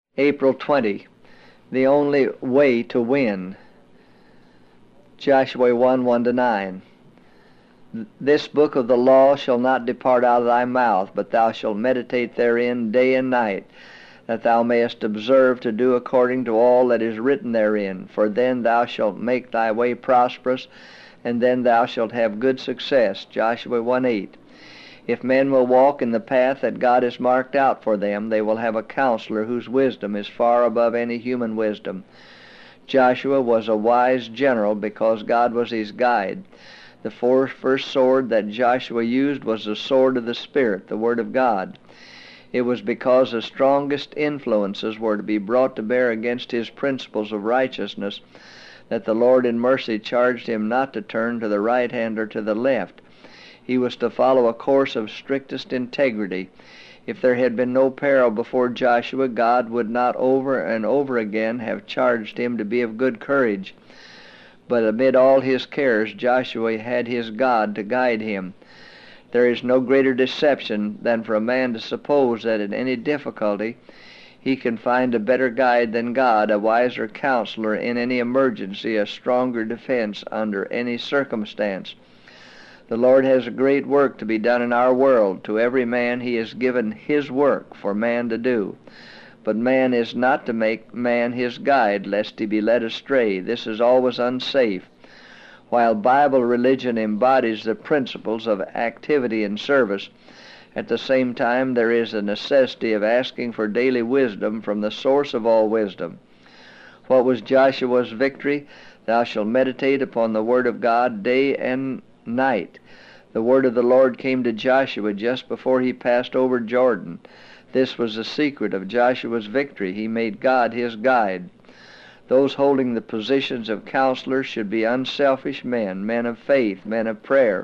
April 20. The only way to win. Joshua 1:1-9. This book of the law shall not depart out of thy mouth, but thou shalt meditate therein day and night, that thou mayest observe to do according to all that is written therein. For then thou shalt make thy way prosperous, and then thou shalt have good success. Joshua 1:8. If men will walk in the path that God has marked out for them, they will have a counselor whose wisdom is far above any human wisdom. Joshua was a wise general because God was his guide. The first sword that Joshua used was the sword of the Spirit, the Word of God. It was because the strongest influences were to be brought to bear against his principles of righteousness that the Lord in mercy charged him not to turn to the right hand or to the left. He was to follow a course of strictest integrity. If there had been no peril before Joshua, God would not over and over again have charged him to be of good courage. But amid all his cares, Joshua had his God to guide him. There is no greater deception than for a man to suppose that in any difficulty he can find a better guide than God, a wiser counselor in any emergency, a stronger defense under any circumstance. The Lord has a great work to be done in our world. To every man he has given his work for man to do. But man is not to make man his guide, lest he be led astray. This is always unsafe. While Bible religion embodies the principles of activity and service, at the same time there is a necessity of asking for daily wisdom from the source of all wisdom. What was Joshua's victory? Thou shalt meditate upon the word of God day and night. The word of the Lord came to Joshua just before he passed over Jordan. This was the secret of Joshua's victory. He made God his guide. Those holding the positions of counselors should be unselfish men, men of faith, men of prayer,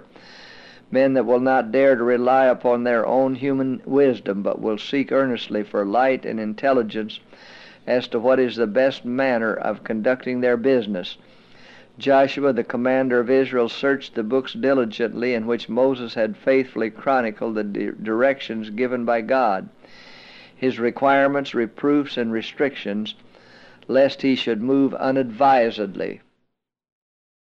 men that will not dare to rely upon their own human wisdom, but will seek earnestly for light and intelligence as to what is the best manner of conducting their business. Joshua, the commander of Israel, searched the books diligently in which Moses had faithfully chronicled the directions given by God, his requirements, reproofs, and restrictions, lest he should move unadvisedly.